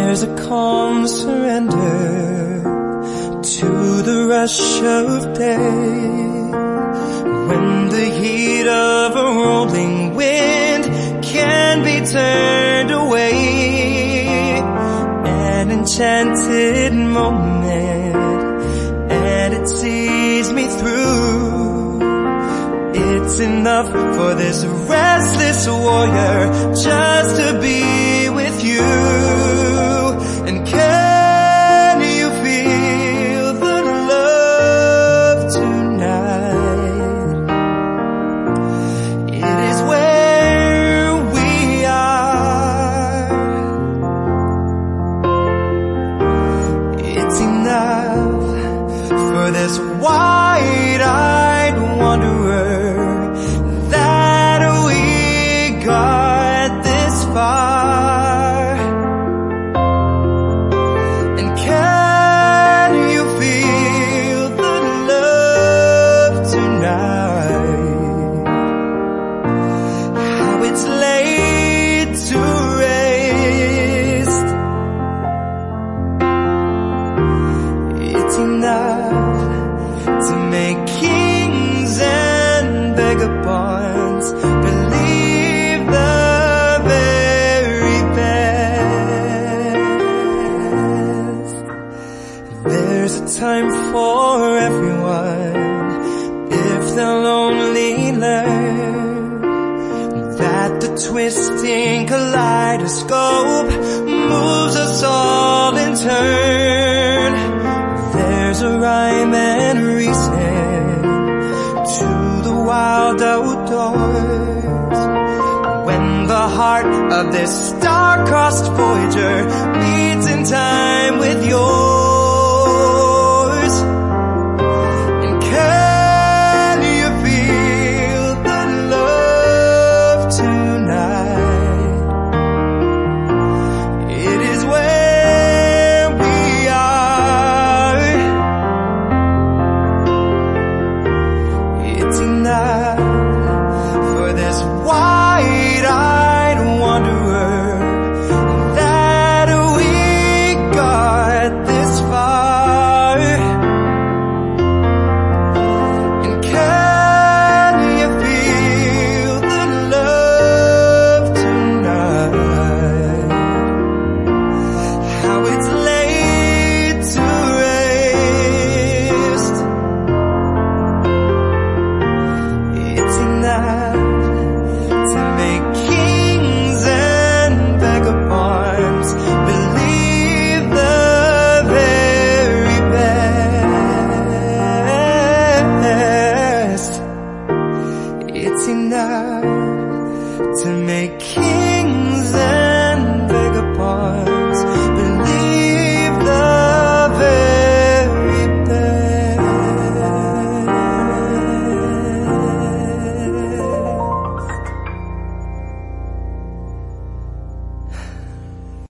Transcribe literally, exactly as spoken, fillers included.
There's a calm surrender to the rush of day, when the heat of a rolling wind can be turned away. An enchanted moment, and it sees me through. It's enough for this restless warrior just to be with you. And can you feel the love tonight? It is where we are. It's enough for this wide-eyed wanderer that we got this far. And can you feel the love tonight? How it's laid to rest. It's enough to make kings and vagabonds believe the very best. There's a time for everyone if they'll only learn that the twisting kaleidoscope moves us all in turn. There's a rhyme and reason to the wild outdoors, when the heart of this star-crossed voyager meets in time with yours.